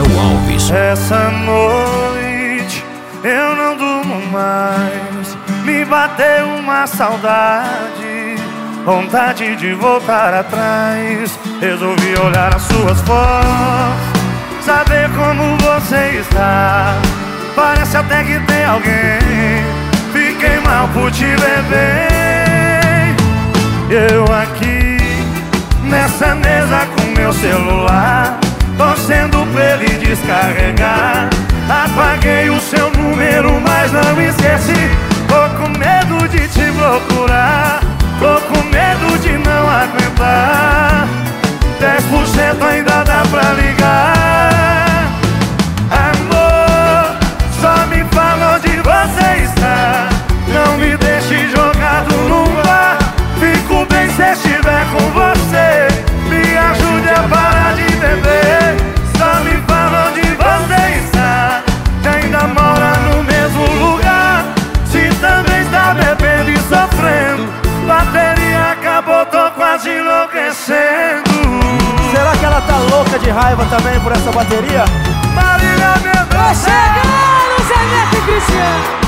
Gabriel Alves. Essa noite eu não durmo mais. Me bateu uma saudade, vontade de voltar atrás. Resolvi olhar as suas fotos, saber como você está. Parece até que tem alguém. Fiquei mal por te ver bem. Eu aqui nessa mesa com meu celular, torcendo pra ele descarregar. Apaguei o seu número, mas não esqueci. Tô com medo de te procurar, tô com medo de não aguentar. 10% ainda dá pra ligar. Amor, só me fala onde você está. Não me deixe jogado no bar. Fico bem se estiver com você. Me ajude a parar de beber. Só me fala onde você está. Se ainda mora no mesmo lugar. Se também está bebendo e sofrendo. Bateria acabou, tô quase enlouquecendo. Será que ela tá louca de raiva também por essa bateria? Marília Mendonça! Chegando, Zé Neto e Cristiano.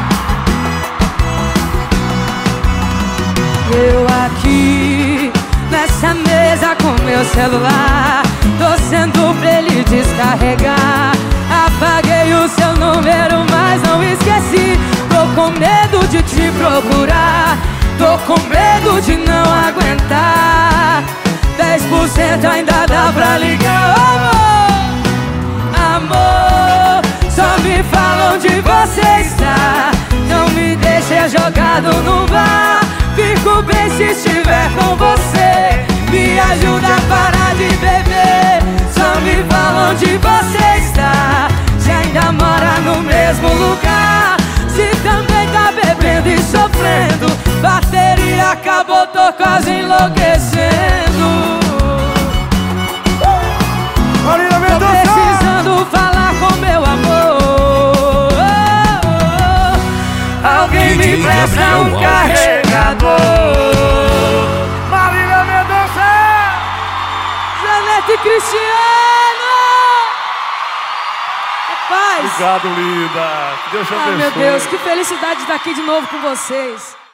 Eu aqui nessa mesa com meu celular, torcendo pra ele descarregar. Apaguei o seu número, mas não esqueci. Tô com medo de te procurar, tô com medo de não aguentar. 10% ainda dá pra ligar. Amor, só me fala onde você está. Não me deixe jogado no bar. Fico bem se estiver com você. Me ajuda a parar de beber. Só me fala onde você está. Se ainda mora no mesmo lugar. Se também tá bebendo e sofrendo. Bateria acabou, tô quase enlouquecendo. Tô precisando falar com meu amor. Alguém me presta um carregador. Marília Mendonça! Zé Neto e Cristiano! Rapaz! Obrigado, linda. Deus te abençoe. Ai, meu Deus, que felicidade de estar aqui de novo com vocês.